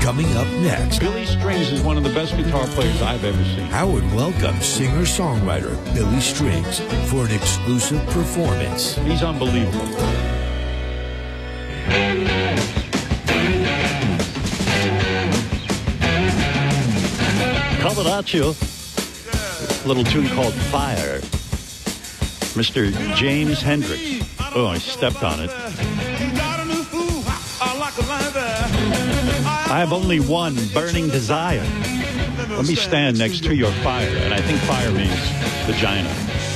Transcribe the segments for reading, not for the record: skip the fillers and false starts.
Coming up next, Billy Strings is one of the best guitar players I've ever seen. Howard welcomes singer-songwriter Billy Strings for an exclusive performance. He's unbelievable. Coming at you, a little tune called Fire. Mr. James Hendricks. Oh, I stepped on it. I have only one burning desire. Let me stand next to your fire. And I think fire means vagina.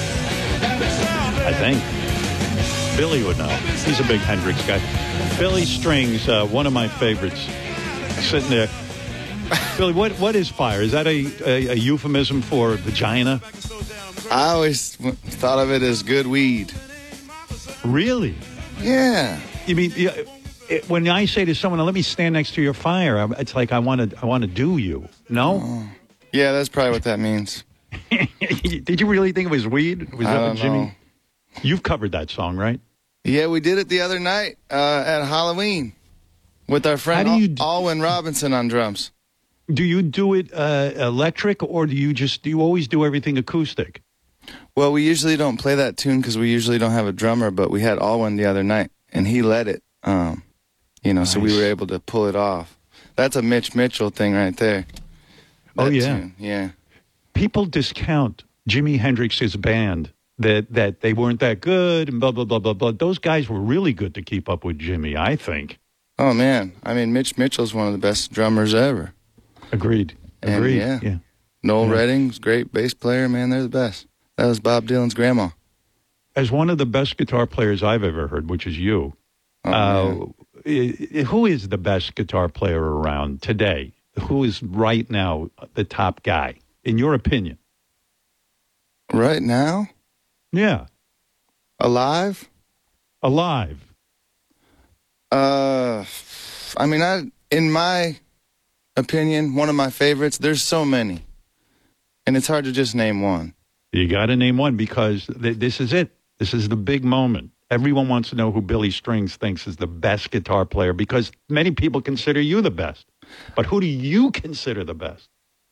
I think. Billy would know. He's a big Hendrix guy. Billy Strings, one of my favorites. Sitting there. Billy, what is fire? Is that a euphemism for vagina? I always thought of it as good weed. Really? Yeah. You mean... when I say to someone, let me stand next to your fire, it's like I want to do you. No? Yeah, that's probably what that means. Did you really think it was weed? Was that what Jimmy? Know. You've covered that song, right? Yeah, we did it the other night at Halloween with our friend Alwyn Robinson on drums. Do you do it electric, or do you always do everything acoustic? Well, we usually don't play that tune because we usually don't have a drummer, but we had Alwyn the other night, and he led it. So we were able to pull it off. That's a Mitch Mitchell thing right there. That tune. Yeah. People discount Jimi Hendrix's band that they weren't that good and blah, blah, blah, blah, blah. Those guys were really good to keep up with Jimmy, I think. Oh, man. I mean, Mitch Mitchell's one of the best drummers ever. Agreed. Yeah. Noel Redding's great bass player, man. They're the best. That was Bob Dylan's grandma. As one of the best guitar players I've ever heard, which is you, who is the best guitar player around today? Who is right now the top guy, in your opinion? Right now? Yeah. Alive? In my opinion, one of my favorites, there's so many. And it's hard to just name one. You got to name one because this is it. This is the big moment. Everyone wants to know who Billy Strings thinks is the best guitar player because many people consider you the best. But who do you consider the best?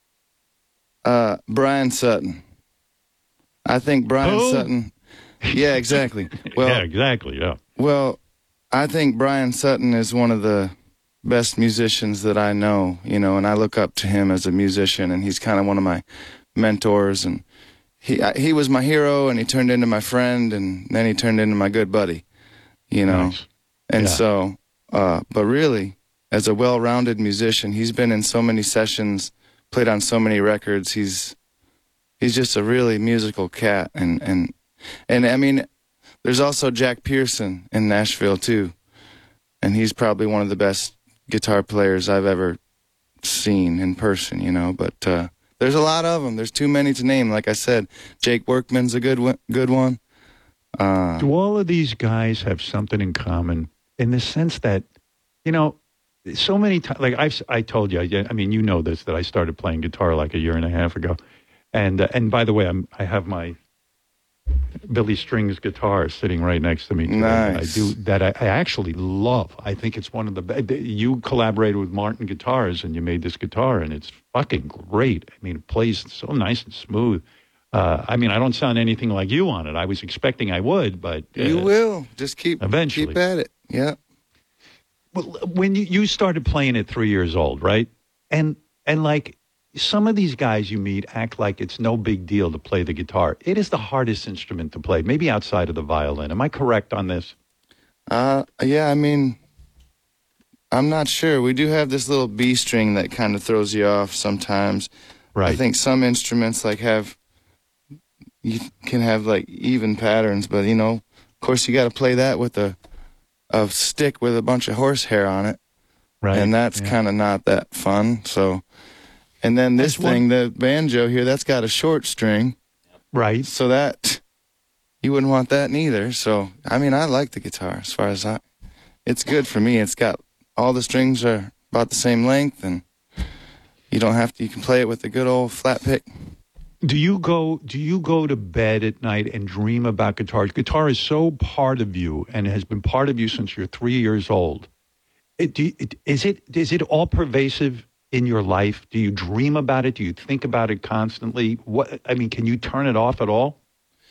Brian Sutton. I think Brian Sutton. Yeah, exactly. Well, yeah, exactly. Yeah. Well, I think Brian Sutton is one of the best musicians that I know, and I look up to him as a musician, and he's kind of one of my mentors, and he was my hero, and he turned into my friend, and then he turned into my good buddy, Nice. And so, but really, as a well-rounded musician, he's been in so many sessions, played on so many records. He's just a really musical cat, and I mean, there's also Jack Pearson in Nashville too, and he's probably one of the best guitar players I've ever seen in person, but there's a lot of them. There's too many to name. Like I said, Jake Workman's a good one. Do all of these guys have something in common in the sense that, so many times, like I told you, I mean, you know this, that I started playing guitar like a year and a half ago. And by the way, I have my Billy Strings guitar sitting right next to me today. Nice. I do that. I actually love. I think it's one of the best. You collaborated with Martin Guitars and you made this guitar, and it's fucking great. I mean, it plays so nice and smooth. I mean, I don't sound anything like you on it. I was expecting I would, but you will. Just keep at it. Yeah. Well, when you started playing at 3 years old, right? And like some of these guys you meet act like it's no big deal to play the guitar. It is the hardest instrument to play, maybe outside of the violin. Am I correct on this? Yeah, I mean, I'm not sure. We do have this little B string that kind of throws you off sometimes. Right. I think some instruments you can have like even patterns, but of course you got to play that with a stick with a bunch of horsehair on it. Right. And that's kind of not that fun. So, and then this thing, the banjo here, that's got a short string. Right. So that, you wouldn't want that neither. So, I mean, I like the guitar as far as it's good for me. It's got, all the strings are about the same length, and you can play it with a good old flat pick. Do you go to bed at night and dream about guitar? Guitar is so part of you and has been part of you since you're 3 years old. Is it all pervasive in your life? Do you dream about it? Do you think about it constantly? Can you turn it off at all?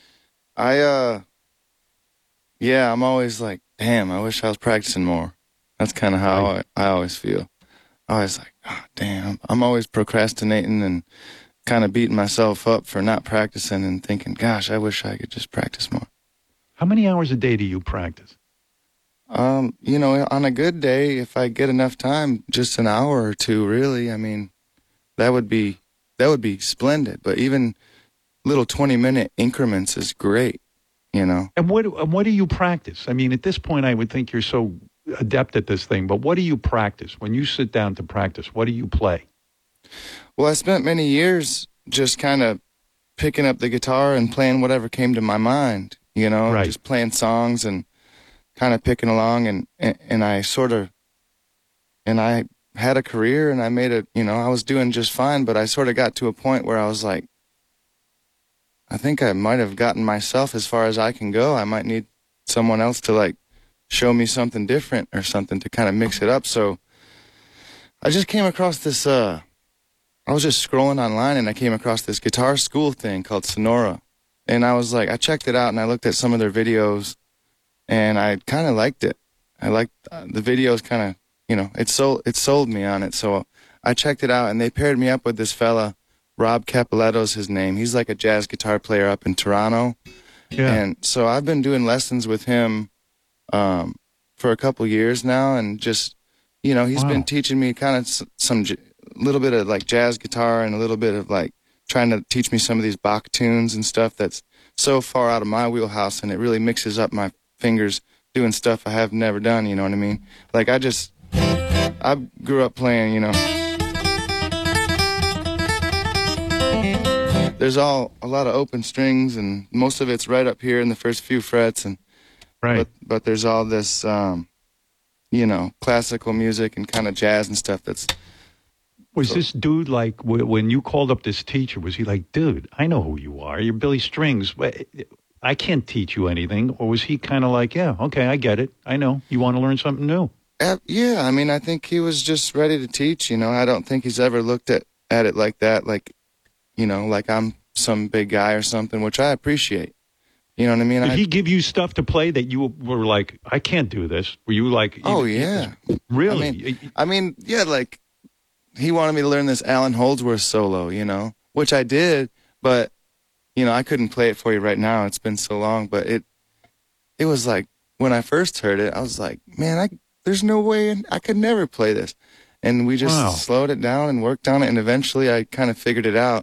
Yeah, I'm always like, damn, I wish I was practicing more. That's kind of how I always feel. I always like, oh, damn. I'm always procrastinating and kind of beating myself up for not practicing and thinking, gosh, I wish I could just practice more. How many hours a day do you practice? On a good day, if I get enough time, just an hour or two, really. I mean, that would be splendid. But even little 20-minute increments is great, And what do you practice? I mean, at this point, I would think you're so adept at this thing, but what do you practice? When you sit down to practice, what do you play? Well, I spent many years just kind of picking up the guitar and playing whatever came to my mind, Right. Just playing songs and kind of picking along, and I had a career, and I made it, I was doing just fine, but I sort of got to a point where I was like, I think I might have gotten myself as far as I can go. I might need someone else to like show me something different or something to kind of mix it up. So I just came across this, I was just scrolling online and I came across this guitar school thing called Sonora. And I was like, I checked it out and I looked at some of their videos and I kind of liked it. I liked the videos kind of, it sold me on it. So I checked it out and they paired me up with this fella, Rob Capoletto's his name. He's like a jazz guitar player up in Toronto. Yeah. And so I've been doing lessons with him for a couple years now, and just, he's been teaching me kind of some little bit of like jazz guitar and a little bit of like trying to teach me some of these Bach tunes and stuff that's so far out of my wheelhouse, and it really mixes up my fingers doing stuff I have never done, you know what I mean? Like I grew up playing, there's a lot of open strings, and most of it's right up here in the first few frets, and right. But there's all this, classical music and kind of jazz and stuff that's. Was this dude like, when you called up this teacher, was he like, dude, I know who you are. You're Billy Strings. I can't teach you anything. Or was he kind of like, yeah, okay, I get it. I know. You want to learn something new. Yeah, I mean, I think he was just ready to teach, I don't think he's ever looked at it like that, like, like I'm some big guy or something, which I appreciate. You know what I mean? Did he give you stuff to play that you were like, I can't do this? Were you like... Oh, yeah. Really? I mean, yeah, like, he wanted me to learn this Alan Holdsworth solo, which I did, but, I couldn't play it for you right now. It's been so long, but it was like, when I first heard it, I was like, man, there's no way I could never play this. And we just slowed it down and worked on it, and eventually I kind of figured it out.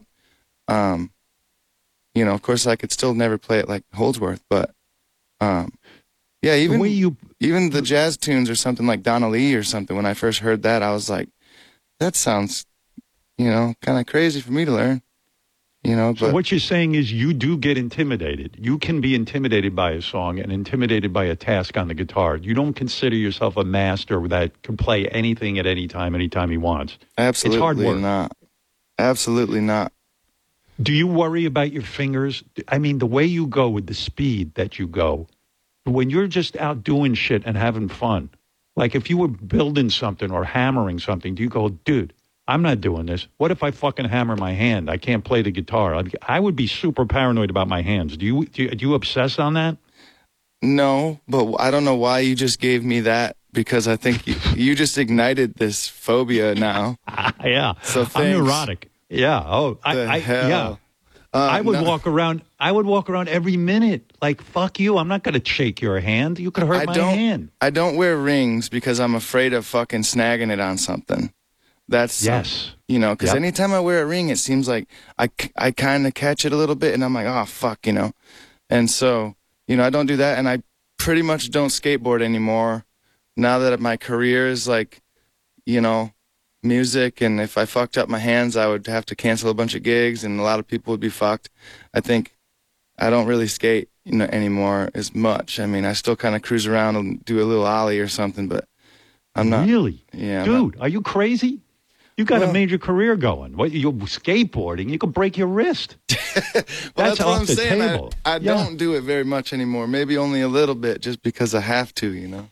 Of course, I could still never play it like Holdsworth, but, yeah, even the jazz tunes or something like Donna Lee or something, when I first heard that, I was like, that sounds, kind of crazy for me to learn, But so what you're saying is you do get intimidated. You can be intimidated by a song and intimidated by a task on the guitar. You don't consider yourself a master that can play anything at anytime he wants. Absolutely it's hard work. Not. Absolutely not. Do you worry about your fingers? I mean, the way you go with the speed that you go, when you're just out doing shit and having fun, like if you were building something or hammering something, do you go, dude, I'm not doing this. What if I fucking hammer my hand? I can't play the guitar. I would be super paranoid about my hands. Do you obsess on that? No, but I don't know why you just gave me that, because I think you just ignited this phobia now. Yeah. So thanks. I'm neurotic. Yeah. Oh, yeah. I would walk around. I would walk around every minute. Like, fuck you. I'm not going to shake your hand. You could hurt my hand. I don't wear rings because I'm afraid of fucking snagging it on something. That's, yes. Because anytime I wear a ring, it seems like I kind of catch it a little bit and I'm like, oh, fuck, And so, I don't do that. And I pretty much don't skateboard anymore now that my career is like, music, and if I fucked up my hands, I would have to cancel a bunch of gigs, and a lot of people would be fucked. I think I don't really skate, anymore as much. I mean, I still kind of cruise around and do a little ollie or something, but I'm not. Really? Yeah. Dude, are you crazy? You got a major career going. What, you're skateboarding, you could break your wrist. That's what I'm the saying. Table. I don't do it very much anymore. Maybe only a little bit, just because I have to,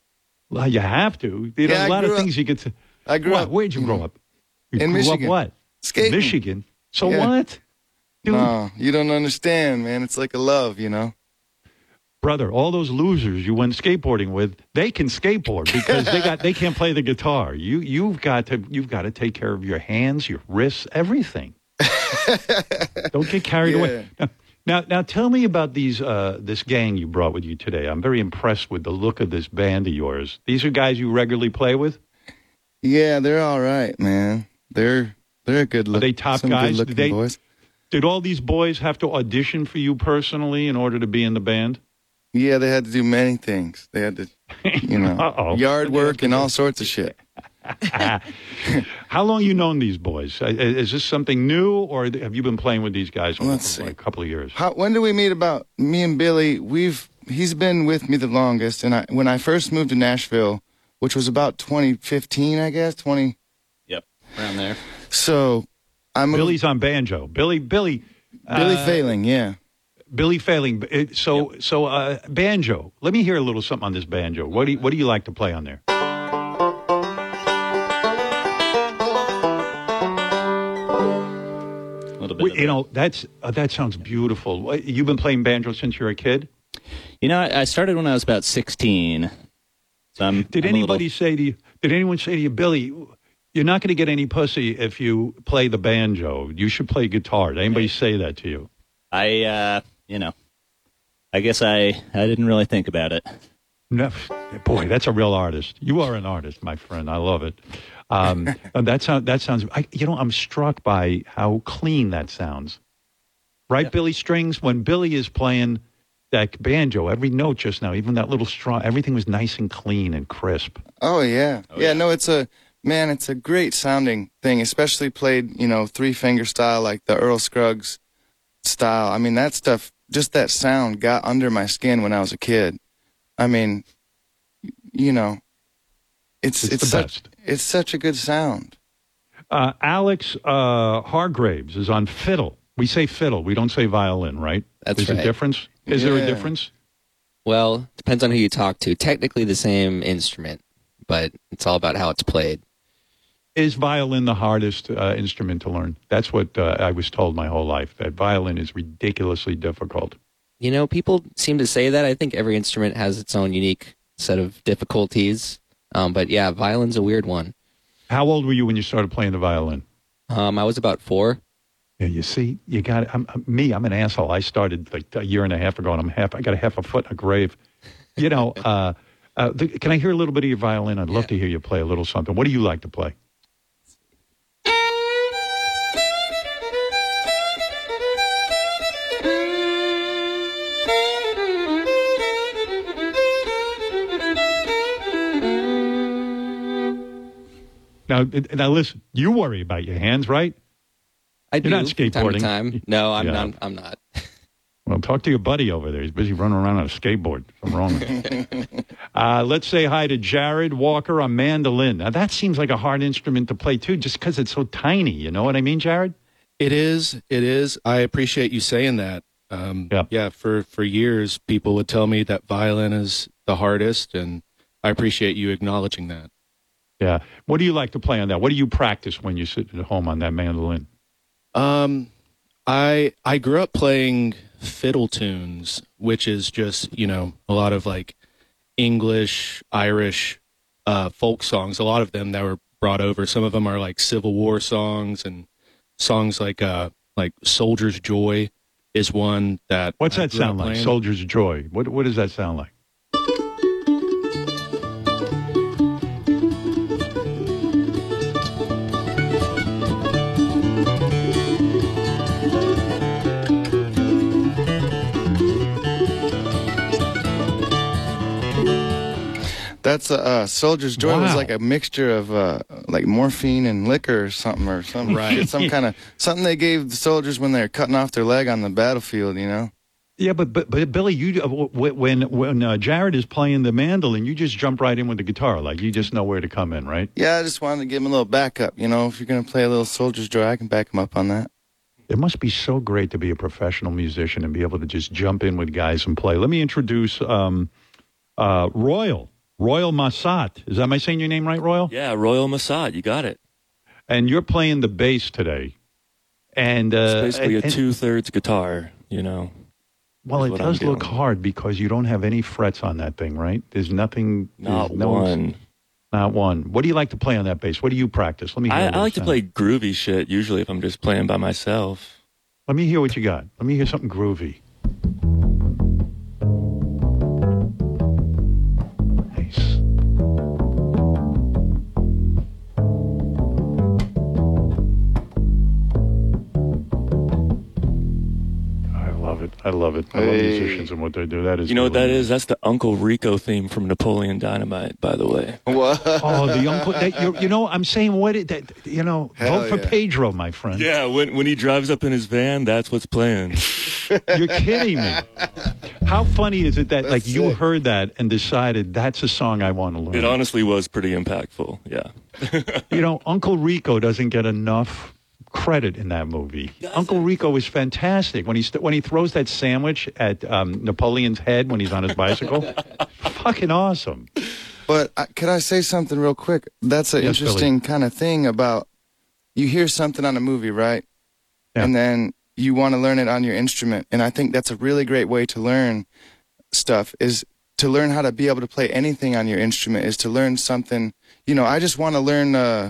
Well, you have to. There's Yeah, a lot of things you get to. I grew up. Where'd you grow up? You in grew Michigan. up what? Skating. Michigan. So Yeah. what? Dude, No, you don't understand, man. It's like a love, you know? brother, all those losers you went skateboarding with, they can skateboard because they can't play the guitar. You've got to take care of your hands, your wrists, everything. Don't get carried away. Now tell me about this gang you brought with you today. I'm very impressed with the look of this band of yours. These are guys you regularly play with? Yeah, they're all right, man. They're a good look. Are they top some guys? good-looking boys. Did all these boys have to audition for you personally in order to be in the band? Yeah, they had to do many things. They had to, yard work and all sorts of shit. How long you known these boys? Is this something new, or have you been playing with these guys for like a couple of years? When did we meet? About me and Billy, he's been with me the longest. And when I first moved to Nashville, which was about 2015, I guess, 20. Yep, around there. So Billy's on banjo. Billy Failing, yeah. Billy Failing. So banjo. Let me hear a little something on this banjo. What do you like to play on there? A little bit. That sounds beautiful. You've been playing banjo since you were a kid? I started when I was about 16. So Did anyone say to you, Billy, you're not going to get any pussy if you play the banjo. You should play guitar. Did anybody say that to you? I guess I didn't really think about it. No, boy, that's a real artist. You are an artist, my friend. I love it. That sounds. I'm struck by how clean that sounds. Right, yeah. Billy Strings. When Billy is playing that banjo, every note just now, even that little straw, everything was nice and clean and crisp. Oh yeah, No, it's a great sounding thing, especially played 3-finger style like the Earl Scruggs style. I mean, that stuff, just that sound got under my skin when I was a kid. I mean, it's such a good sound. Alex Hargraves is on fiddle. We say fiddle. We don't say violin, right? That's right. There's a difference? Is there a difference? Well, depends on who you talk to. Technically the same instrument, but it's all about how it's played. Is violin the hardest instrument to learn? That's what I was told my whole life, that violin is ridiculously difficult. People seem to say that. I think every instrument has its own unique set of difficulties. But yeah, violin's a weird one. How old were you when you started playing the violin? I was about 4. Yeah, you see, you got it. I'm an asshole. I started like a year and a half ago, and I got a half a foot in a grave. Can I hear a little bit of your violin? I'd love to hear you play a little something. What do you like to play? Now listen, you worry about your hands, right? I do. You're not skateboarding. Time. No, I'm not. Well, talk to your buddy over there. He's busy running around on a skateboard. Something wrong with him. Let's say hi to Jared Walker on mandolin. Now, that seems like a hard instrument to play, too, just because it's so tiny. You know what I mean, Jared? It is. I appreciate you saying that. Yeah, for years, people would tell me that violin is the hardest, and I appreciate you acknowledging that. Yeah. What do you like to play on that? What do you practice when you sit at home on that mandolin? I grew up playing fiddle tunes, which is just, a lot of like English, Irish, folk songs, a lot of them that were brought over. Some of them are like Civil War songs, and songs like Soldier's Joy is one that. What's that sound like? Soldier's Joy. What does that sound like? That's Soldier's Joy. Was like a mixture of like morphine and liquor or something Right. Something they gave the soldiers when they were cutting off their leg on the battlefield, Yeah, but Billy, you when Jared is playing the mandolin, you just jump right in with the guitar, like you just know where to come in, right? Yeah, I just wanted to give him a little backup. If you're gonna play a little Soldier's Joy, I can back him up on that. It must be so great to be a professional musician and be able to just jump in with guys and play. Let me introduce Royal. Royal Massat. Am I saying your name right, Royal? Yeah, Royal Massat. You got it. And you're playing the bass today. And it's basically a 2/3 guitar, you know. Well, it does look hard because you don't have any frets on that thing, right? There's nothing. Not one. Not one. What do you like to play on that bass? What do you practice? Let me hear I like to play groovy shit, usually, if I'm just playing by myself. Let me hear what you got. Let me hear something groovy. Nice. I love it. I love musicians and what they do. That is. You know what that is? That's the Uncle Rico theme from Napoleon Dynamite, by the way. What? Oh, the Uncle. You know, I'm saying vote for Pedro, my friend. Yeah, when he drives up in his van, that's what's playing. You're kidding me. How funny is it that That's you sick. heard that and decided that's a song I want to learn? It honestly was pretty impactful. Yeah. You know, Uncle Rico doesn't get enough credit in that movie. Uncle Rico is fantastic when he throws that sandwich at Napoleon's head when he's on his bicycle. Fucking awesome. But could I say something real quick? That's an interesting kind of thing about you hear something on a movie, right? Yeah. And then you want to learn it on your instrument. And I think that's a really great way to learn stuff, is to learn how to be able to play anything on your instrument, is to learn something. You know, I just want to learn...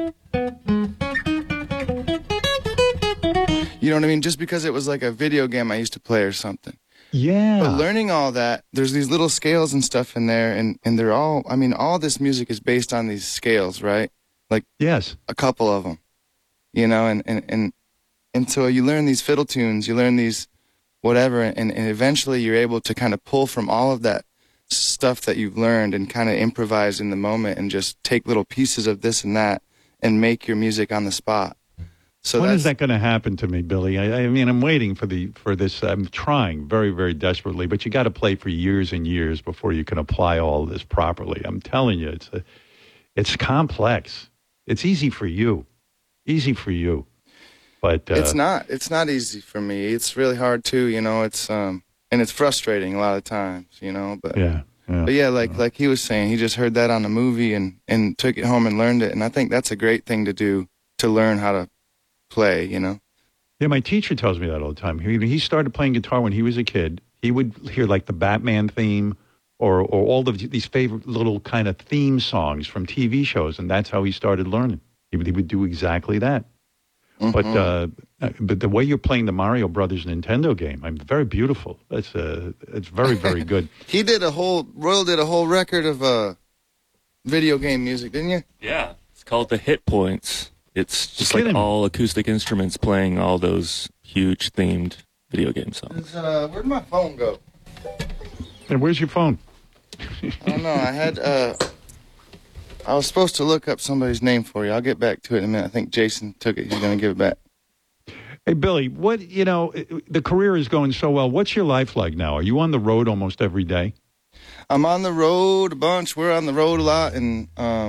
You know what I mean? Just because it was like a video game I used to play or something. Yeah. But learning all that, there's these little scales and stuff in there, and they're all, I mean, all this music is based on these scales, right? Like, yes, a couple of them, you know, and so you learn these fiddle tunes, you learn these whatever, and eventually you're able to kind of pull from all of that stuff that you've learned and kind of improvise in the moment and just take little pieces of this and that and make your music on the spot. So when is that going to happen to me, Billy? I mean, I'm waiting for this. I'm trying very, very desperately, but you got to play for years and years before you can apply all of this properly. I'm telling you, it's complex. It's easy for you, but it's not. It's not easy for me. It's really hard too. You know, it's and it's frustrating a lot of times. You know, but like he was saying, he just heard that on a movie and took it home and learned it, and I think that's a great thing to do, to learn how to play, you know? Yeah, my teacher tells me that all the time. He started playing guitar when he was a kid. He would hear like the Batman theme or all of these favorite little kind of theme songs from TV shows, and that's how he started learning. He would do exactly that. Mm-hmm. But the way you're playing the Mario Brothers Nintendo game, very beautiful. It's very, very good. Royal did a whole record of video game music, didn't you? Yeah. It's called the Hit Points. It's just like all acoustic instruments playing all those huge themed video game songs. Where'd my phone go? And where's your phone? I don't know. I was supposed to look up somebody's name for you. I'll get back to it in a minute. I think Jason took it. He's going to give it back. Hey, Billy, the career is going so well. What's your life like now? Are you on the road almost every day? I'm on the road a bunch. We're on the road a lot, and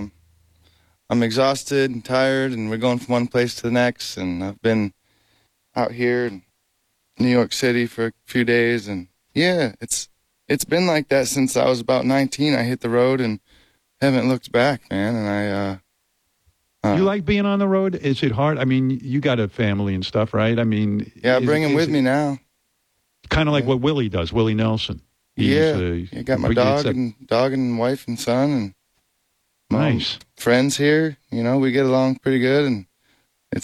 I'm exhausted and tired, and we're going from one place to the next, and I've been out here in New York City for a few days, and yeah, it's been like that since I was about 19. I hit the road and haven't looked back, man, and you like being on the road? Is it hard? I mean, you got a family and stuff, right? I mean... Yeah, I bring him with me now. Kind of like what Willie does, Willie Nelson. I got my dog and wife and son, and nice friends here. You know, we get along pretty good, and that's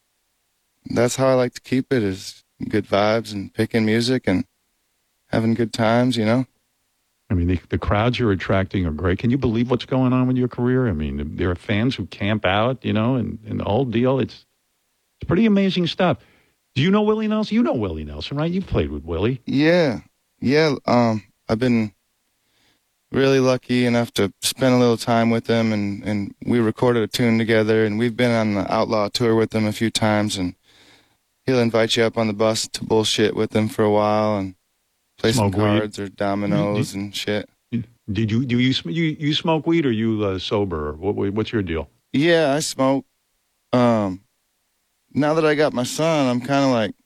how I like to keep it, is good vibes and picking music and having good times, you know. I mean, the crowds you're attracting are great. Can you believe what's going on with your career? I mean, there are fans who camp out, you know, and the whole deal. It's pretty amazing stuff. Do you know Willie Nelson? You know Willie Nelson, right? You've played with Willie. Yeah. I've been really lucky enough to spend a little time with him, and we recorded a tune together, and we've been on the Outlaw tour with him a few times, and he'll invite you up on the bus to bullshit with him for a while and play some cards or dominoes and shit. Do you smoke weed, or you sober? What's your deal? Yeah, I smoke. Now that I got my son, I'm kind of like,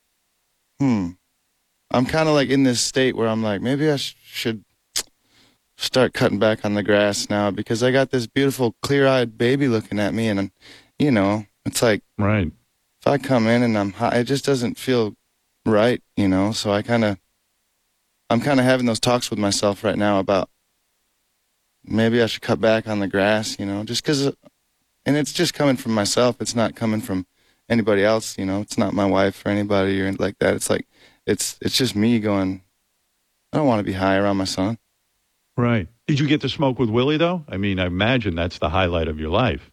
I'm kind of like in this state where I'm like, maybe I should start cutting back on the grass now because I got this beautiful, clear-eyed baby looking at me, and you know, it's like, right. If I come in and I'm high, it just doesn't feel right, you know. So I'm kind of having those talks with myself right now about maybe I should cut back on the grass, you know, just because, and it's just coming from myself. It's not coming from anybody else, you know. It's not my wife or anybody or anything like that. It's like, it's just me going, I don't want to be high around my son. Right. Did you get to smoke with Willie, though? I mean, I imagine that's the highlight of your life.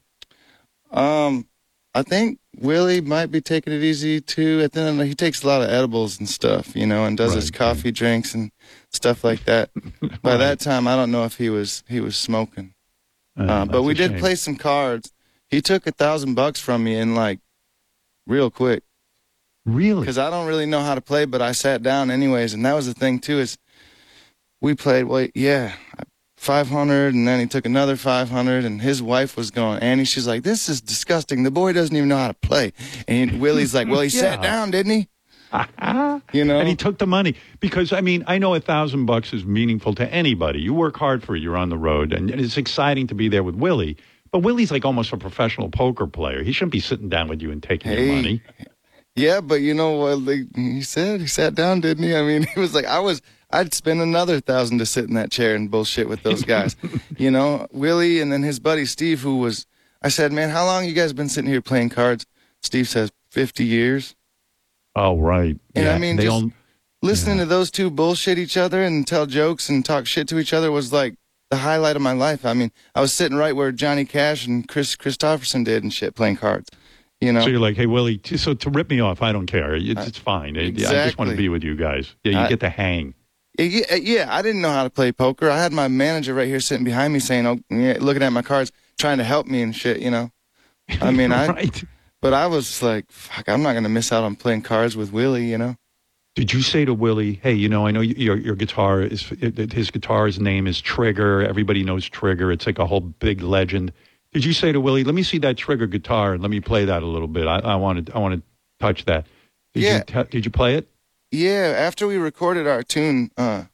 I think Willie might be taking it easy, too. At the end, he takes a lot of edibles and stuff, you know, and does his coffee drinks and stuff like that. By that time, I don't know if he was smoking. But we did play some cards. He took $1,000 from me in, like, real quick. Really? Because I don't really know how to play, but I sat down anyways. And that was the thing, too, is we played, 500, and then he took another 500, and his wife was going, Annie, she's like, this is disgusting. The boy doesn't even know how to play. And Willie's like, well, he sat down, didn't he? You know? And he took the money. Because, I mean, I know $1,000 is meaningful to anybody. You work hard for it. You're on the road, and it's exciting to be there with Willie. But Willie's like almost a professional poker player. He shouldn't be sitting down with you and taking your money. Yeah, but you know what he said? He sat down, didn't he? I mean, he was like, I'd spend another $1,000 to sit in that chair and bullshit with those guys. You know, Willie and then his buddy Steve, I said, man, how long you guys been sitting here playing cards? Steve says, 50 years. Oh, right. And I mean, listening to those two bullshit each other and tell jokes and talk shit to each other was like the highlight of my life. I mean, I was sitting right where Johnny Cash and Chris Christopherson did and shit playing cards. You know? So you're like, hey, Willie, so to rip me off, I don't care. It's fine. Exactly. I just want to be with you guys. Yeah, you get to hang. Yeah, I didn't know how to play poker. I had my manager right here sitting behind me saying, oh, yeah, looking at my cards, trying to help me and shit, you know. I mean, right. But I was like, fuck, I'm not going to miss out on playing cards with Willie, you know. Did you say to Willie, hey, you know, I know your guitar his guitar's name is Trigger. Everybody knows Trigger. It's like a whole big legend. Did you say to Willie, let me see that Trigger guitar and let me play that a little bit? I want to touch that. Did you play it? Yeah, after we recorded our tune,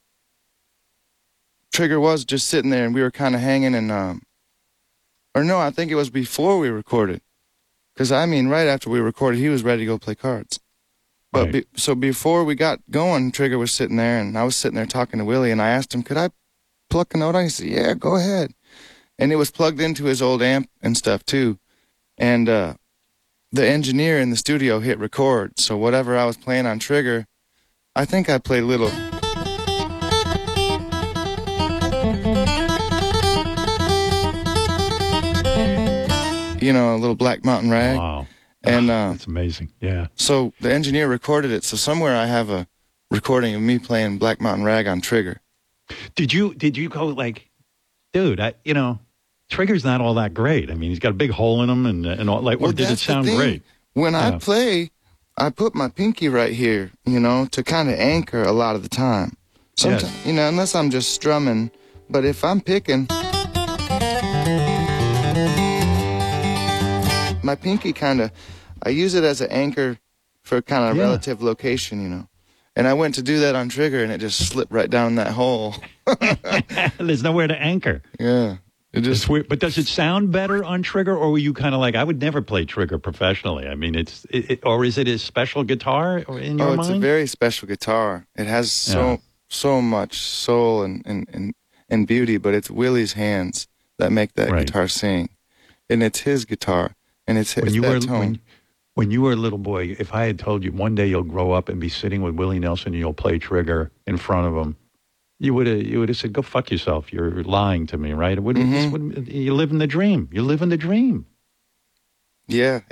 Trigger was just sitting there and we were kind of hanging and, or no, I think it was before we recorded. Because, I mean, right after we recorded, he was ready to go play cards. But right. So before we got going, Trigger was sitting there and I was sitting there talking to Willie and I asked him, could I pluck a note on? He said, yeah, go ahead. And it was plugged into his old amp and stuff, too. And the engineer in the studio hit record. So whatever I was playing on Trigger, I think I played a little. You know, a little Black Mountain Rag. Wow. And that's amazing. Yeah. So the engineer recorded it. So somewhere I have a recording of me playing Black Mountain Rag on Trigger. Did you go like, dude, Trigger's not all that great. I mean, he's got a big hole in him and all, like, or did it sound great? When I play, I put my pinky right here, you know, to kind of anchor a lot of the time. Sometimes, you know, unless I'm just strumming. But if I'm picking, my pinky I use it as an anchor for kind of relative location, you know. And I went to do that on Trigger, and it just slipped right down that hole. There's nowhere to anchor. Yeah. It's weird. But does it sound better on Trigger, or were you kind of like, I would never play Trigger professionally? I mean, or is it a special guitar in your mind? It's a very special guitar. It has so much soul and beauty, but it's Willie's hands that make that guitar sing. And it's his guitar, and it's that tone. When you were a little boy, if I had told you one day you'll grow up and be sitting with Willie Nelson and you'll play Trigger in front of him, you would have said, "Go fuck yourself. You're lying to me, right?" You live in the dream. You live in the dream. Yeah,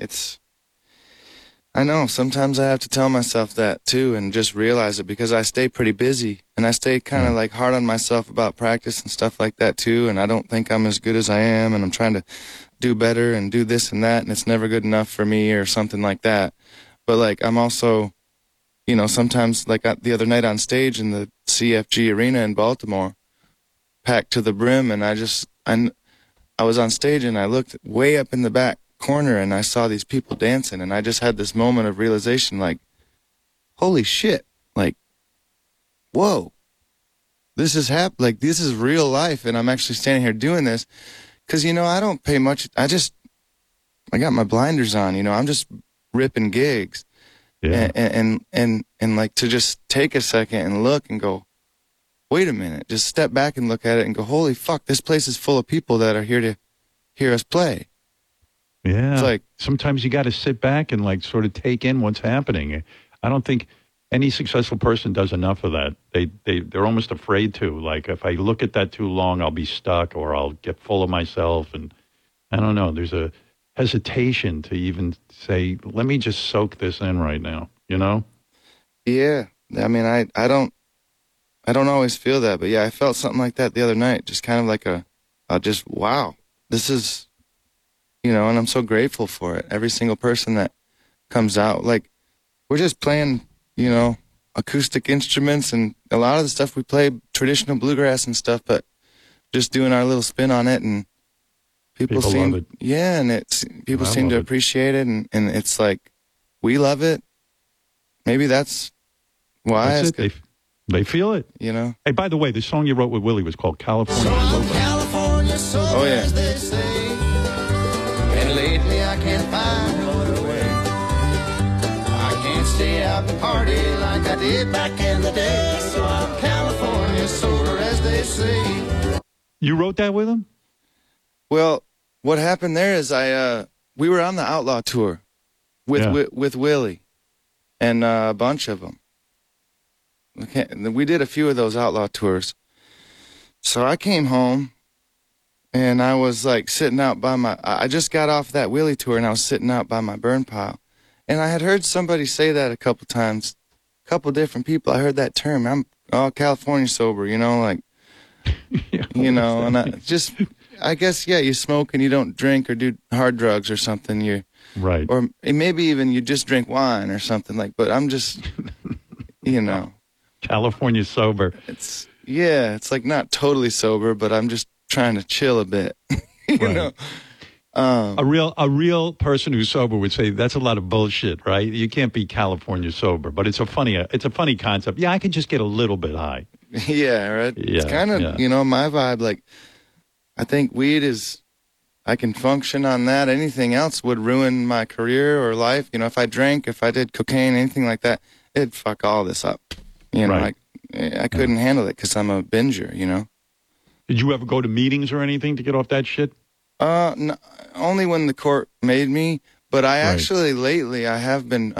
I know. Sometimes I have to tell myself that too, and just realize it because I stay pretty busy and I stay kind of like hard on myself about practice and stuff like that too. And I don't think I'm as good as I am, and I'm trying to do better and do this and that, and it's never good enough for me or something like that. But like I'm also, you know, sometimes like the other night on stage in the CFG Arena in Baltimore, packed to the brim, and I was on stage and I looked way up in the back corner and I saw these people dancing, and I just had this moment of realization, like, holy shit, like, whoa, this is like this is real life, and I'm actually standing here doing this because I don't pay much. I got my blinders on. I'm just ripping gigs, and like to just take a second and look and go, wait a minute, just step back and look at it and go, holy fuck, this place is full of people that are here to hear us play. Yeah. It's like sometimes you got to sit back and like sort of take in what's happening. I don't think any successful person does enough of that. They're almost afraid to. Like, if I look at that too long, I'll be stuck or I'll get full of myself. And I don't know. There's a hesitation to even say, let me just soak this in right now, Yeah. I mean, I don't always feel that, but yeah, I felt something like that the other night. Just kind of like just, wow, this is, and I'm so grateful for it. Every single person that comes out, like, we're just playing, acoustic instruments, and a lot of the stuff we play, traditional bluegrass and stuff, but just doing our little spin on it, and people seem, love it. Yeah, and people seem to appreciate it, and it's like, we love it. Maybe that's why. That's it. They feel it. Hey, by the way, the song you wrote with Willie was called California Sober. Oh, yeah. And lately I can't find no other way. I can't stay out and party like I did back in the day. So I'm California sober, as they say. You wrote that with him? Well, what happened there is we were on the Outlaw tour with Willie and a bunch of them. We did a few of those Outlaw tours. So I came home, and I was like sitting out by I just got off that Willie tour, and I was sitting out by my burn pile. And I had heard somebody say that a couple times, a couple different people. I heard that term. I'm California sober, like, and I guess, yeah, you smoke and you don't drink or do hard drugs or something. Right. Or maybe even you just drink wine or something but I'm just, California sober. It's like not totally sober, but I'm just trying to chill a bit. A real person who's sober would say that's a lot of bullshit, right? You can't be California sober, but it's a funny concept. Yeah, I can just get a little bit high. Yeah, right. Yeah, it's kind of my vibe. Like, I think weed is, I can function on that. Anything else would ruin my career or life. If I drank, if I did cocaine, anything like that, it'd fuck all this up. Right. I couldn't handle it because I'm a binger, Did you ever go to meetings or anything to get off that shit? No, only when the court made me. But I actually lately I have been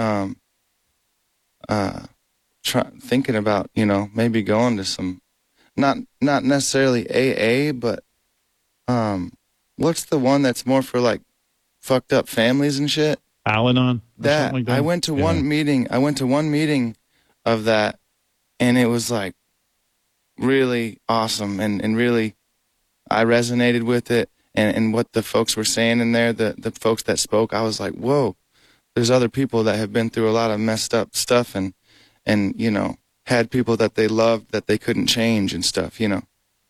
thinking about maybe going to some not necessarily AA, but what's the one that's more for like fucked up families and shit? Al-Anon. That like that? I went to one meeting. I went to one meeting of that. And it was like really awesome, and really I resonated with it, and what the folks were saying in there, the folks that spoke, I was like, whoa, there's other people that have been through a lot of messed up stuff and had people that they loved that they couldn't change and stuff, Yeah.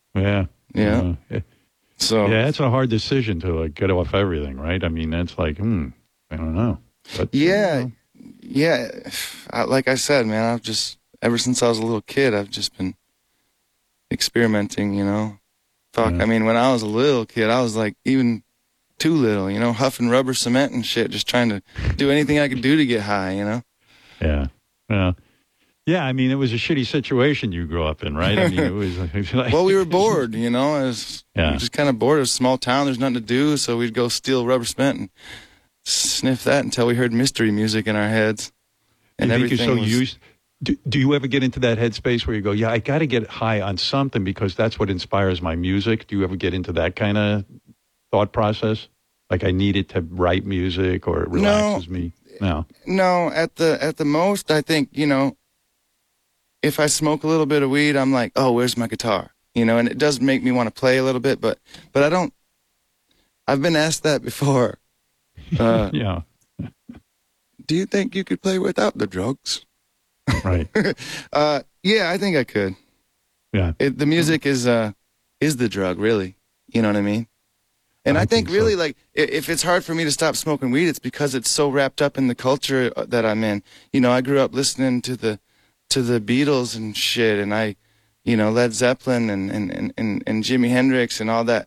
So yeah, it's a hard decision to like get off everything, right? I mean, that's like, I don't know. But, yeah. Like I said, man, ever since I was a little kid, I've just been experimenting, Fuck, I mean, when I was a little kid, I was like even too little, huffing rubber cement and shit, just trying to do anything I could do to get high, Yeah. Yeah, I mean, it was a shitty situation you grew up in, right? I mean, it was like... Well, we were bored, we were just kind of bored. It was a small town, there's nothing to do, so we'd go steal rubber cement and sniff that until we heard mystery music in our heads. And you think everything you're so used... Do you ever get into that headspace where you go, yeah, I got to get high on something because that's what inspires my music? Do you ever get into that kind of thought process? Like I need it to write music or it relaxes me? No. At the most, I think, if I smoke a little bit of weed, I'm like, oh, where's my guitar? And it does make me want to play a little bit, but I don't. I've been asked that before. Yeah. Do you think you could play without the drugs? Right. Yeah, I think I could. Yeah. The music is the drug, really. You know what I mean? And I think really, like, if it's hard for me to stop smoking weed, it's because it's so wrapped up in the culture that I'm in. I grew up listening to the Beatles and shit, and I Led Zeppelin and Jimi Hendrix and all that.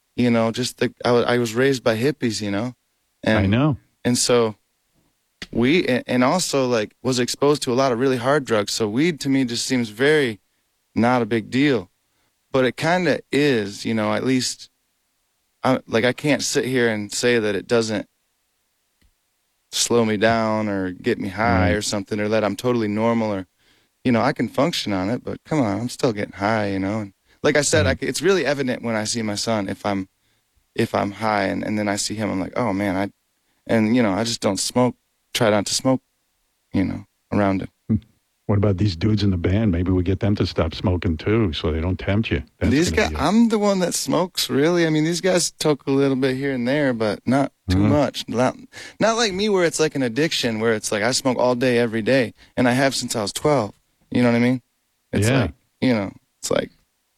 I was raised by hippies, and I know. And so and also like was exposed to a lot of really hard drugs. So weed to me just seems very not a big deal, but it kind of is, at least I can't sit here and say that it doesn't slow me down or get me high or something, or that I'm totally normal, or, I can function on it, but come on, I'm still getting high, and like I said, it's really evident when I see my son, if I'm high and then I see him, I'm like, oh man, I just don't smoke, try not to smoke, around him. What about these dudes in the band? Maybe we get them to stop smoking too, so they don't tempt you. These guys, I'm the one that smokes, really. I mean, these guys toke a little bit here and there, but not too much. Not like me, where it's like an addiction, where it's like I smoke all day, every day, and I have since I was 12. You know what I mean? It's like, it's like,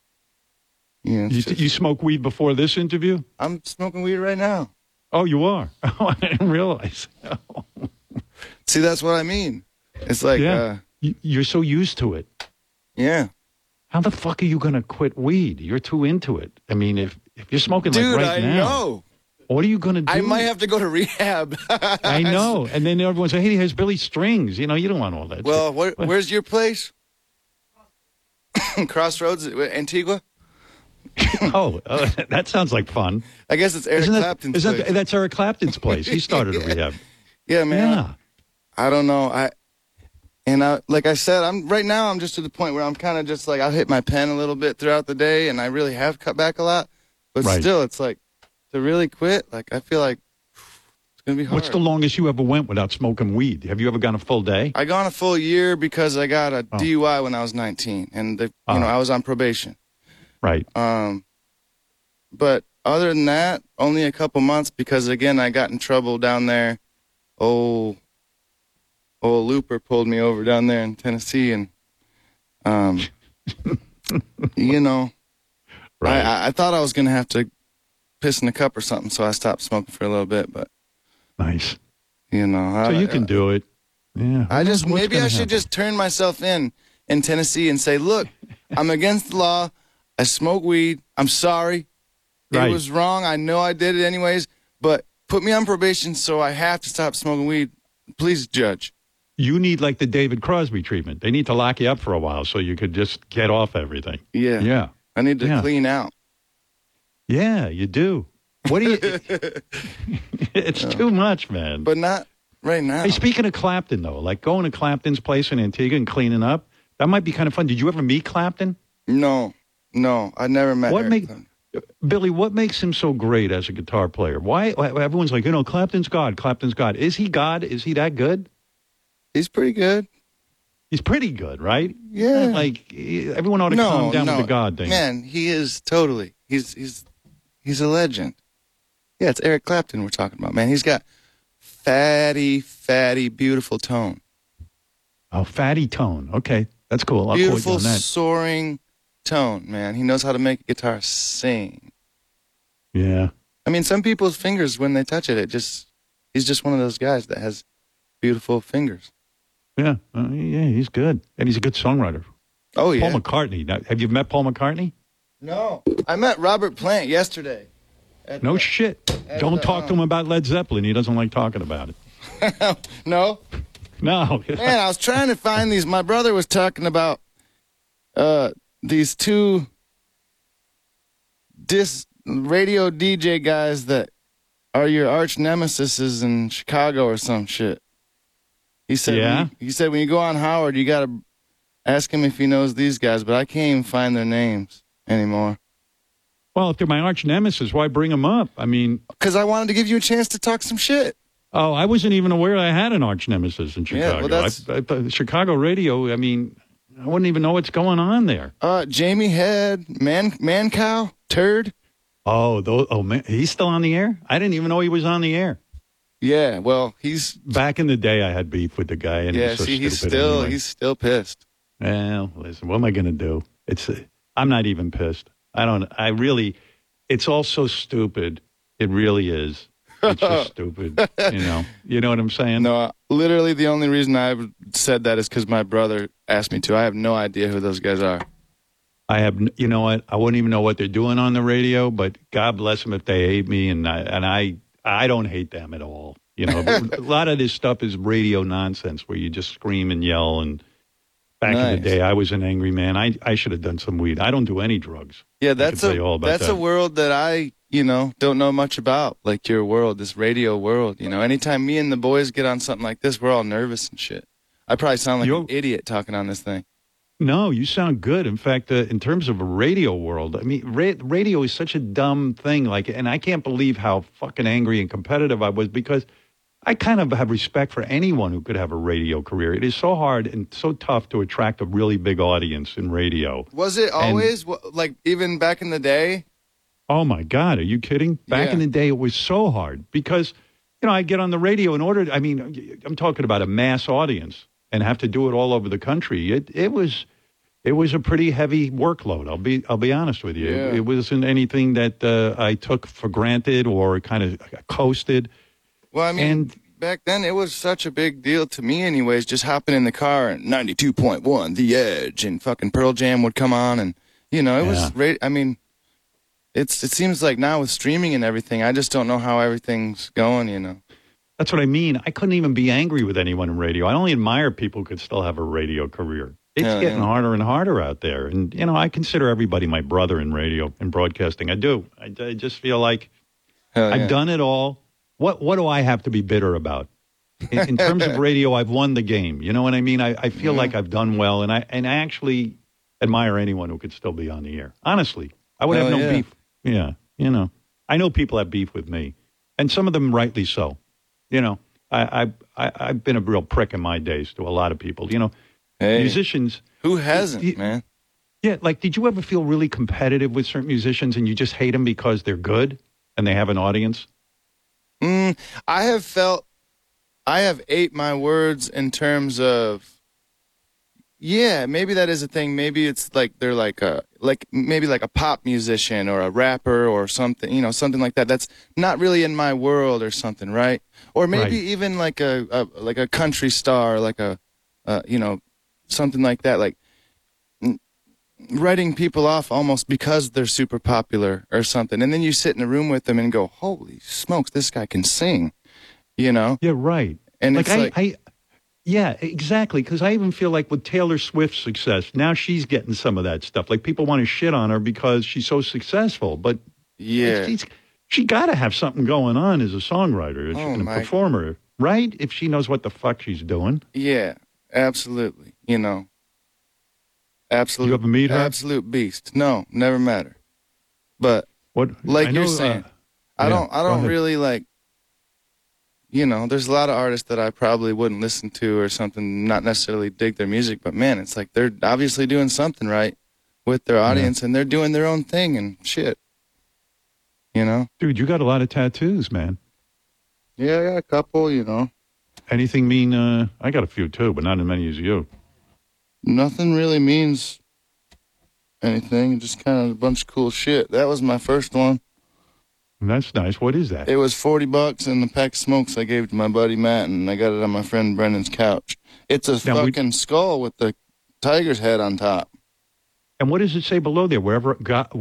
You smoke weed before this interview? I'm smoking weed right now. Oh, you are? Oh, I didn't realize. See, that's what I mean. It's like, you're so used to it. Yeah. How the fuck are you going to quit weed? You're too into it. I mean, if you're smoking like right now. Know. What are you going to do? I might have to go to rehab. I know. And then everyone's like, hey, here's Billy Strings. You don't want all that. Well, where's your place? Crossroads, Antigua? Oh, that sounds like fun. I guess it's Eric Clapton's place. That's Eric Clapton's place. He started a rehab. Yeah, man. Yeah. I don't know. Like I said, I'm just to the point where I'm kind of just like, I'll hit my pen a little bit throughout the day, and I really have cut back a lot. But still, it's like, to really quit, like, I feel like it's going to be hard. What's the longest you ever went without smoking weed? Have you ever gone a full day? I gone a full year because I got a DUI when I was 19, and I was on probation. Right. But other than that, only a couple months, because again, I got in trouble down there. Old Looper pulled me over down there in Tennessee, and right. I thought I was gonna have to piss in a cup or something, so I stopped smoking for a little bit. But nice. So you can do it. Yeah. Maybe I should just turn myself in Tennessee and say, look, I'm against the law. I smoke weed. I'm sorry. It was wrong. I know I did it anyways, but put me on probation so I have to stop smoking weed. Please, judge. You need like the David Crosby treatment. They need to lock you up for a while so you could just get off everything. Yeah. Yeah. I need to clean out. Yeah, you do. What do you... It's too much, man. But not right now. Hey, speaking of Clapton, though, like going to Clapton's place in Antigua and cleaning up, that might be kind of fun. Did you ever meet Clapton? No, I never met him. Billy, what makes him so great as a guitar player? Why everyone's like, Clapton's God, Clapton's God. Is he God? Is he that good? He's pretty good. He's pretty good, right? Yeah. Like everyone ought to calm down with the God thing. Man, he is totally. He's a legend. Yeah, it's Eric Clapton we're talking about, man. He's got fatty, beautiful tone. Oh, fatty tone. Okay, that's cool. I'll beautiful, quote you on that. Soaring tone, man. He knows how to make a guitar sing. Yeah. I mean, some people's fingers, when they touch it, he's just one of those guys that has beautiful fingers. Yeah, he's good. And he's a good songwriter. Oh, yeah. Paul McCartney. Now, have you met Paul McCartney? No. I met Robert Plant yesterday. No shit. Don't talk to him about Led Zeppelin. He doesn't like talking about it. No? No. Man, I was trying to find these. My brother was talking about these two radio DJ guys that are your arch nemesis in Chicago or some shit. He said, he said when you go on Howard, you got to ask him if he knows these guys, but I can't even find their names anymore. Well, if they're my arch nemesis, why bring them up? I mean... Because I wanted to give you a chance to talk some shit. Oh, I wasn't even aware I had an arch nemesis in Chicago. Yeah, well, Chicago radio, I mean, I wouldn't even know what's going on there. Jamie Head, Man Cow, Turd. Oh, man, he's still on the air? I didn't even know he was on the air. Yeah, well, he's... Back in the day, I had beef with the guy, and he's still pissed. Well, listen, what am I going to do? I'm not even pissed. It's all so stupid. It really is. It's just stupid, You know what I'm saying? No, literally the only reason I've said that is because my brother asked me to. I have no idea who those guys are. I have, you know what? I wouldn't even know what they're doing on the radio, but God bless them if they hate me, and I don't hate them at all. You know, but a lot of this stuff is radio nonsense where you just scream and yell. And back in the day, I was an angry man. I should have done some weed. I don't do any drugs. Yeah, that's a world that I, don't know much about. Like your world, this radio world. Anytime me and the boys get on something like this, we're all nervous and shit. I probably sound like an idiot talking on this thing. No, you sound good. In fact, in terms of a radio world, I mean, radio is such a dumb thing. And I can't believe how fucking angry and competitive I was, because I kind of have respect for anyone who could have a radio career. It is so hard and so tough to attract a really big audience in radio. Was it always, even back in the day? Oh, my God. Are you kidding? Back in the day, it was so hard because, I get on the radio I'm talking about a mass audience and have to do it all over the country. It was a pretty heavy workload. I'll be honest with you. Yeah. It wasn't anything that I took for granted or kind of coasted. Well, back then it was such a big deal to me anyways, just hopping in the car and 92.1, The Edge, and fucking Pearl Jam would come on, and, it was, it seems like now with streaming and everything, I just don't know how everything's going, That's what I mean. I couldn't even be angry with anyone in radio. I only admire people who could still have a radio career. It's getting harder and harder out there. And, I consider everybody my brother in radio and broadcasting. I do. I just feel like I've done it all. What do I have to be bitter about? In terms of radio, I've won the game. You know what I mean? I feel like I've done well, and I actually admire anyone who could still be on the air. Honestly, I would have no beef. Yeah, I know people have beef with me, and some of them rightly so. I've been a real prick in my days to a lot of people. Musicians. Who hasn't, man? Yeah, did you ever feel really competitive with certain musicians and you just hate them because they're good and they have an audience? I have ate my words in terms of, maybe that is a thing. Maybe it's like they're maybe like a pop musician or a rapper or something, something like that. That's not really in my world or something, right? Or maybe even like a country star, like something like that, like writing people off almost because they're super popular or something. And then you sit in a room with them and go, holy smokes, this guy can sing, Yeah, right. And it's yeah, exactly. Because I even feel like with Taylor Swift's success, now she's getting some of that stuff. Like people want to shit on her because she's so successful. But she got to have something going on as a songwriter and a performer, right? If she knows what the fuck she's doing. Yeah, absolutely. Absolute. You ever meet her? Absolute beast. No, never met her. But you're saying, I don't really there's a lot of artists that I probably wouldn't listen to or something, not necessarily dig their music, but man, it's like they're obviously doing something right with their audience and they're doing their own thing and shit. Dude, you got a lot of tattoos, man. Yeah, I got a couple, Anything mean? I got a few too, but not as many as you. Nothing really means anything, just kind of a bunch of cool shit. That was my first one. That's nice. What is that? It was $40 and the pack of smokes I gave to my buddy Matt, and I got it on my friend Brendan's couch. It's a fucking skull with the tiger's head on top. And what does it say below there? Wherever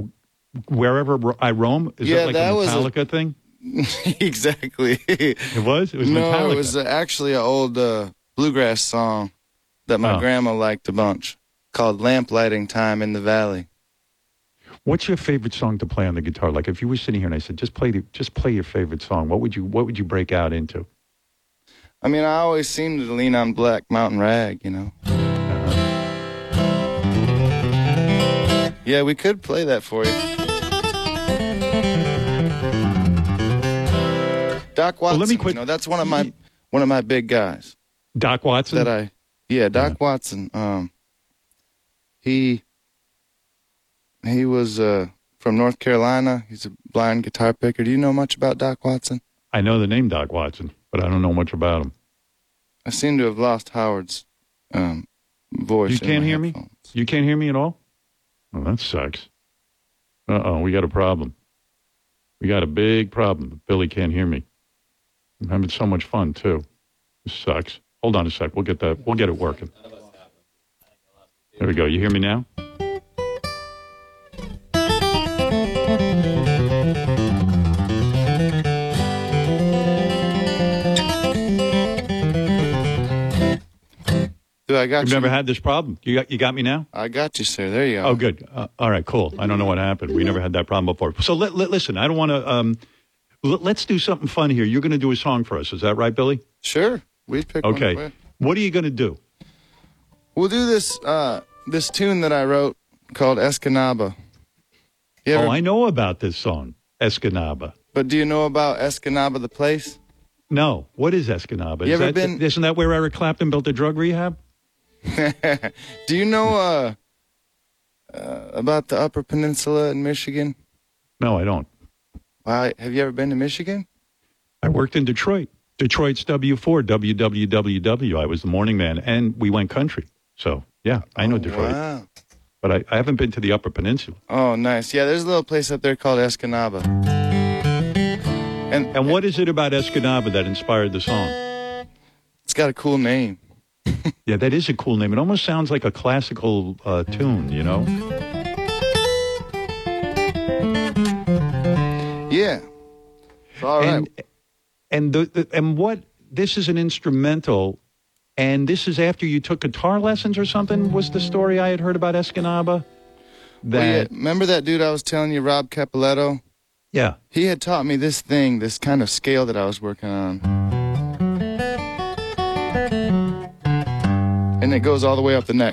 I roam? Is that like a Metallica thing? Exactly. It was? It was no, Metallica. It was actually an old bluegrass song that my grandma liked a bunch, called Lamp Lighting Time in the Valley. What's your favorite song to play on the guitar? Like if you were sitting here and I said, just play your favorite song, what would you break out into? I always seem to lean on Black Mountain Rag, Yeah, we could play that for you. Doc Watson, let me quit. That's one of my big guys. Doc Watson? Doc Watson. He was from North Carolina. He's a blind guitar picker. Do you know much about Doc Watson? I know the name Doc Watson, but I don't know much about him. I seem to have lost Howard's voice. You can't hear me? You can't hear me at all? Oh, that sucks. Uh-oh, we got a problem. We got a big problem. Billy can't hear me. I'm having so much fun, too. This sucks. Hold on a sec. We'll get it working. There we go. You hear me now? Dude, I got You've you. never had this problem. You got me now? I got you, sir. There you go. Oh, good. All right, cool. I don't know what happened. We never had that problem before. So listen, I don't want to. Let's do something fun here. You're going to do a song for us. Is that right, Billy? Sure. We pick one. Okay. What are you going to do? We'll do this this tune that I wrote called Escanaba. I know about this song, Escanaba. But do you know about Escanaba, the place? No. What is Escanaba? You ever been? Isn't that where Eric Clapton built a drug rehab? Do you know about the Upper Peninsula in Michigan? No, I don't. Wow, have you ever been to Michigan? I worked in Detroit. Detroit's W4, WWWW. I was the morning man, and we went country. So, yeah, I know Detroit. Wow. But I haven't been to the Upper Peninsula. Oh, nice. Yeah, there's a little place up there called Escanaba. And what is it about Escanaba that inspired the song? It's got a cool name. Yeah, that is a cool name. It almost sounds like a classical tune, you know? Yeah. It's all right. And what, this is an instrumental, and this is after you took guitar lessons or something, was the story I had heard about Escanaba? Remember that dude I was telling you, Rob Capoletto? Yeah. He had taught me this kind of scale that I was working on. And it goes all the way up the neck.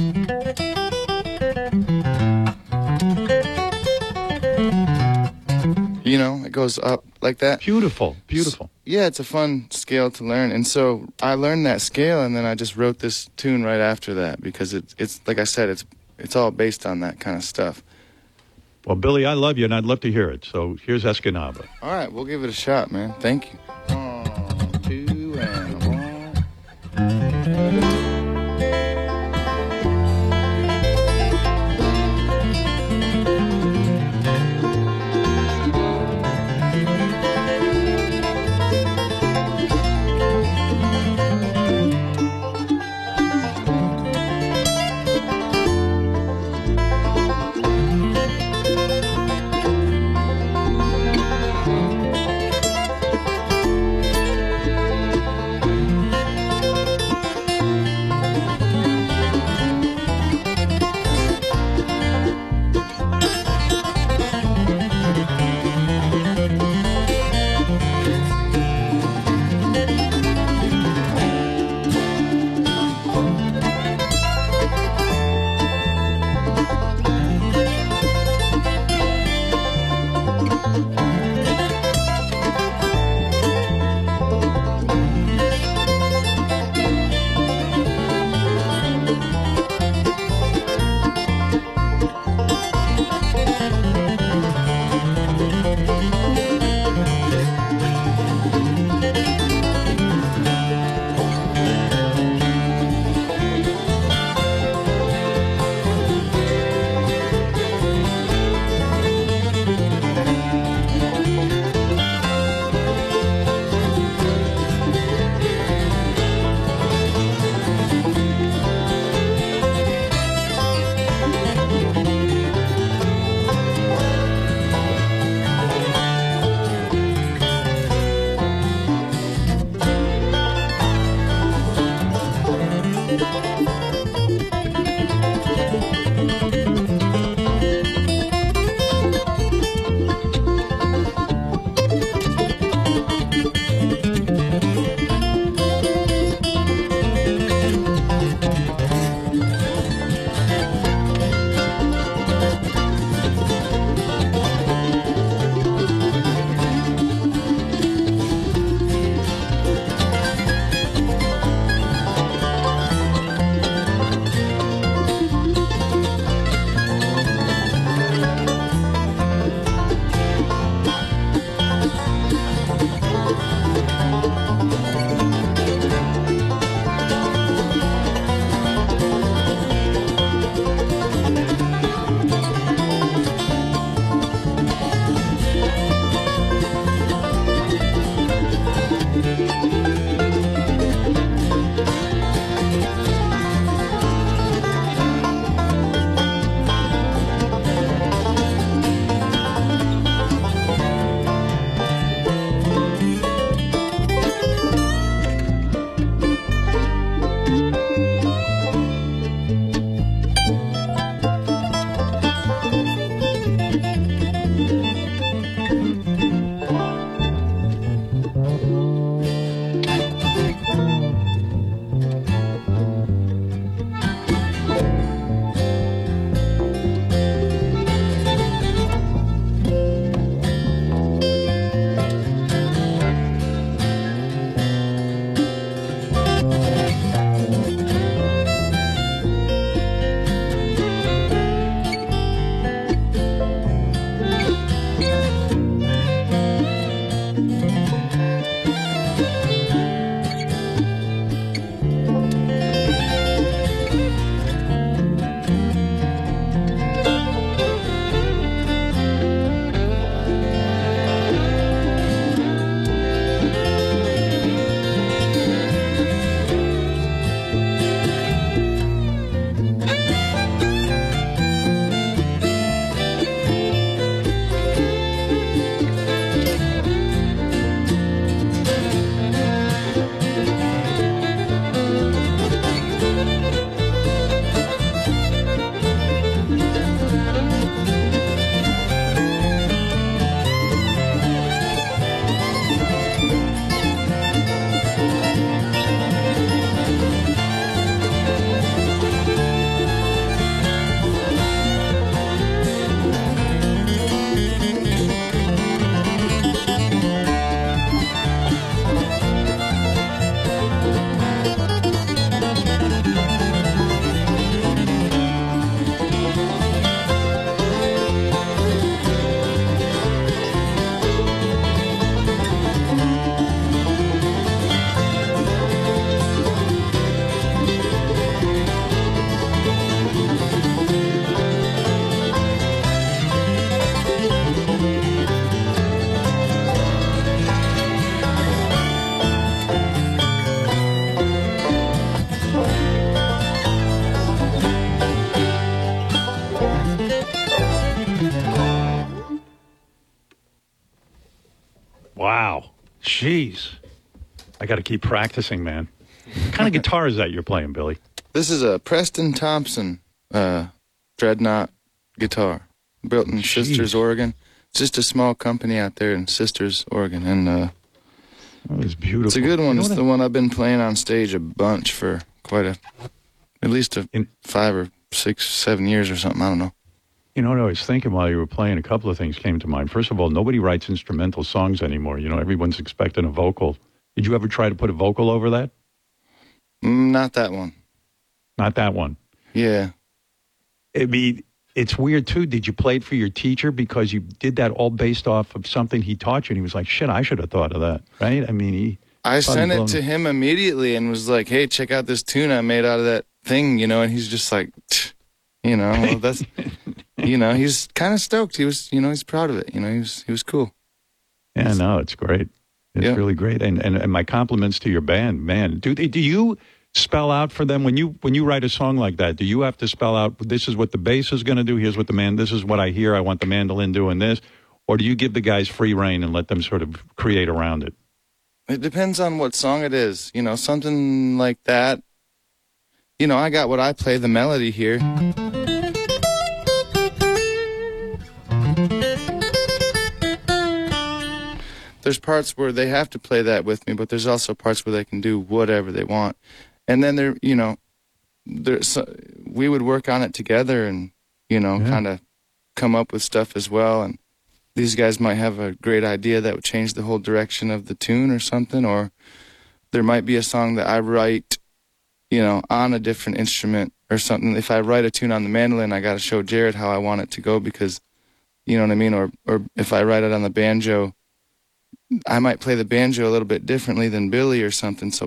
You know, it goes up like that. Beautiful, beautiful. Yeah, it's a fun scale to learn. And so I learned that scale, and then I just wrote this tune right after that because it's like I said, it's all based on that kind of stuff. Well, Billy, I love you, and I'd love to hear it. So here's Escanaba. All right, we'll give it a shot, man. Thank you. 1, 2, and 1. Jeez. I got to keep practicing, man. What kind of guitar is that you're playing, Billy? This is a Preston Thompson Dreadnought guitar, built in Sisters, Oregon. It's just a small company out there in Sisters, Oregon, and that was beautiful. It's a good one. It's the one I've been playing on stage a bunch for at least 5 or 6, 7 years or something. I don't know. You know what I was thinking while you were playing? A couple of things came to mind. First of all, nobody writes instrumental songs anymore. You know, everyone's expecting a vocal. Did you ever try to put a vocal over that? Not that one. Not that one. Yeah. I mean, it's weird, too. Did you play it for your teacher because you did that all based off of something he taught you? And he was like, shit, I should have thought of that, right? I mean, I sent it to him immediately and was like, hey, check out this tune I made out of that thing, you know, and he's just like, you know, well, that's, you know, he's kind of stoked. He was, you know, he's proud of it. You know, he was cool. Yeah, no, it's great. It's really great. And my compliments to your band, man. Do you spell out for them when you write a song like that? Do you have to spell out, this is what the bass is going to do, here's what this is what I hear, I want the mandolin doing this? Or do you give the guys free rein and let them sort of create around it? It depends on what song it is. You know, something like that. You know, I got what I play, the melody here. There's parts where they have to play that with me, but there's also parts where they can do whatever they want. And then we would work on it together and, you know, kind of come up with stuff as well. And these guys might have a great idea that would change the whole direction of the tune or something. Or there might be a song that I write, you know, on a different instrument or something. If I write a tune on the mandolin, I got to show Jared how I want it to go because, you know what I mean? Or if I write it on the banjo, I might play the banjo a little bit differently than Billy or something. So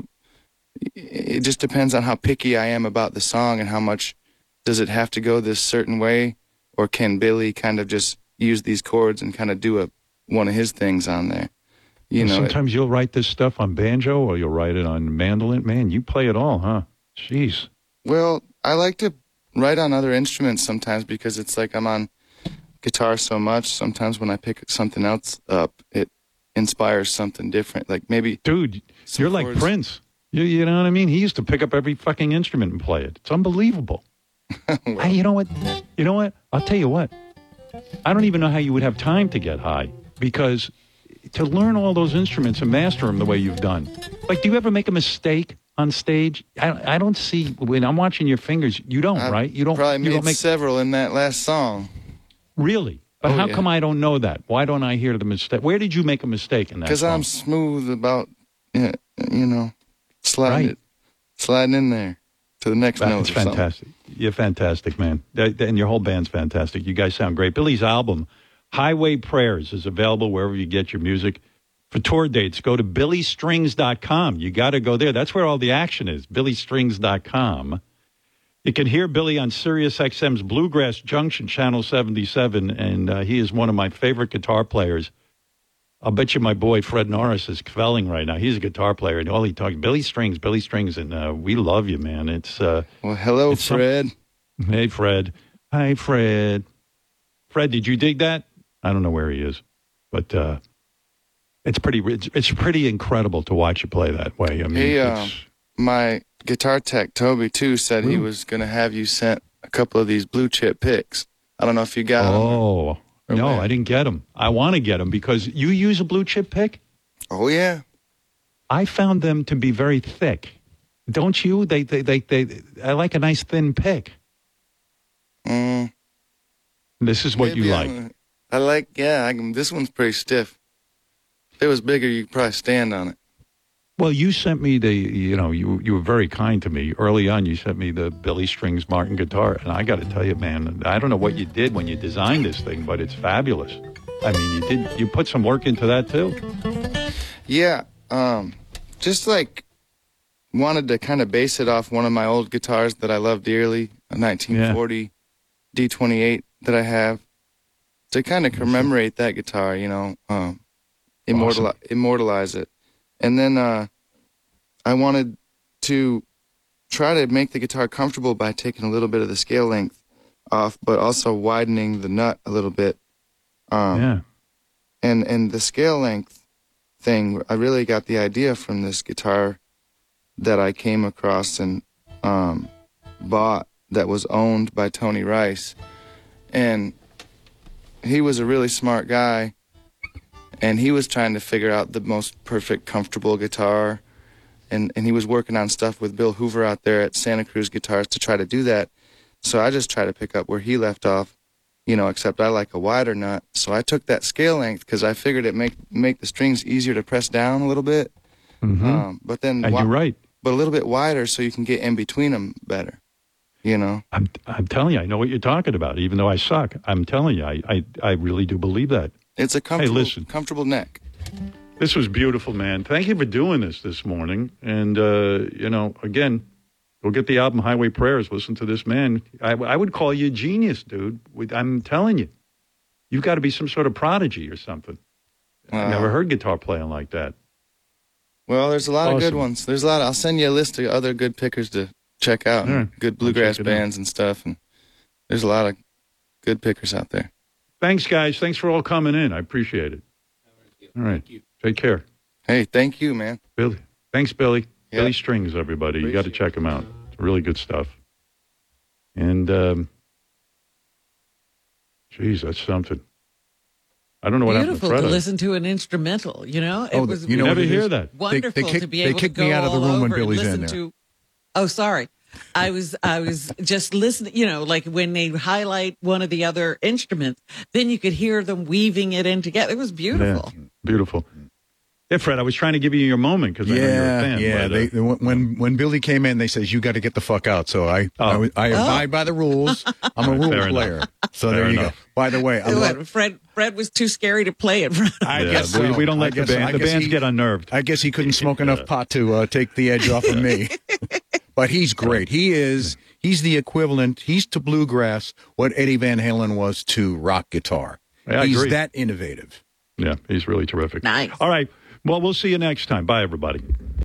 it just depends on how picky I am about the song and how much does it have to go this certain way, or can Billy kind of just use these chords and kind of do one of his things on there. You know, sometimes you'll write this stuff on banjo or you'll write it on mandolin. Man, you play it all, huh? Jeez. Well, I like to write on other instruments sometimes because it's like I'm on guitar so much. Sometimes when I pick something else up, it inspires something different. Like maybe... Dude, you're like Prince. You know what I mean? He used to pick up every fucking instrument and play it. It's unbelievable. Well, hey, you know what? I'll tell you what. I don't even know how you would have time to get high because to learn all those instruments and master them the way you've done. Like, do you ever make a mistake on stage? I don't see, when I'm watching your fingers, you don't, right? You don't. Probably you don't made several in that last song. Really? But how come I don't know that? Why don't I hear the mistake? Where did you make a mistake in that? Because I'm smooth about, you know, sliding in there to the next note. It's fantastic. You're fantastic, man. And your whole band's fantastic. You guys sound great. Billy's album, Highway Prayers, is available wherever you get your music. For tour dates, go to billystrings.com. You got to go there. That's where all the action is, billystrings.com. You can hear Billy on Sirius XM's Bluegrass Junction, Channel 77, and he is one of my favorite guitar players. I'll bet you my boy Fred Norris is kvelling right now. He's a guitar player, and all he talks, Billy Strings, and we love you, man. It's well, hello, Fred. Hey, Fred. Hi, Fred. Fred, did you dig that? I don't know where he is, but it's pretty incredible to watch you play that way. I mean, my guitar tech, Toby, too, said he was going to have you sent a couple of these blue chip picks. I don't know if you got them. Oh, no, I didn't get them. I want to get them because you use a blue chip pick? Oh, yeah. I found them to be very thick. Don't you? They I like a nice thin pick. This is what you like. I like, this one's pretty stiff. If it was bigger, you could probably stand on it. Well, you sent me you were very kind to me. Early on, you sent me the Billy Strings Martin guitar. And I got to tell you, man, I don't know what you did when you designed this thing, but it's fabulous. I mean, you put some work into that, too. Yeah. Just like wanted to kind of base it off one of my old guitars that I love dearly, a 1940 D28 that I have. To kind of commemorate that guitar, immortalize it. And then I wanted to try to make the guitar comfortable by taking a little bit of the scale length off, but also widening the nut a little bit. And the scale length thing. I really got the idea from this guitar that I came across and bought that was owned by Tony Rice. And he was a really smart guy, and he was trying to figure out the most perfect, comfortable guitar. And he was working on stuff with Bill Hoover out there at Santa Cruz Guitars to try to do that. So I just tried to pick up where he left off, except I like a wider nut. So I took that scale length because I figured it make the strings easier to press down a little bit. Mm-hmm. But then and you're right. But a little bit wider so you can get in between them better, I'm telling you, I know what you're talking about, even though I suck. I'm telling you, I really do believe that. It's a comfortable neck. This was beautiful, man. Thank you for doing this morning. And, again, go get the album Highway Prayers. Listen to this man. I would call you a genius, dude. I'm telling you. You've got to be some sort of prodigy or something. I've never heard guitar playing like that. Well, there's a lot of good ones. There's a lot. I'll send you a list of other good pickers to check out. Right. Good bluegrass bands and stuff. And there's a lot of good pickers out there. Thanks, guys. Thanks for all coming in. I appreciate it. All right. Take care. Hey, thank you, man. Billy. Thanks, Billy. Yeah. Billy Strings, everybody. You got to check him out. It's really good stuff. And, geez, that's something. I don't know what happened to Beautiful Fred. to listen to an instrumental, It was you never hear that. wonderful to be able to go me out of the room when Billy's in there. to. Oh, sorry. I was just listening, like when they highlight one of the other instruments, then you could hear them weaving it in together. It was beautiful. Yeah, beautiful. Yeah, Fred, I was trying to give you your moment because I know you're a fan. Yeah, but, when Billy came in, they says, you got to get the fuck out. So I abide by the rules. I'm a rule player. So there you go. By the way, Fred was too scary to play it. I guess so. we don't let the bands get unnerved. I guess he couldn't smoke enough pot to take the edge off of me. But he's great. He's the equivalent. He's to bluegrass what Eddie Van Halen was to rock guitar. He's that innovative. Yeah, he's really terrific. Nice. All right. Well, we'll see you next time. Bye, everybody.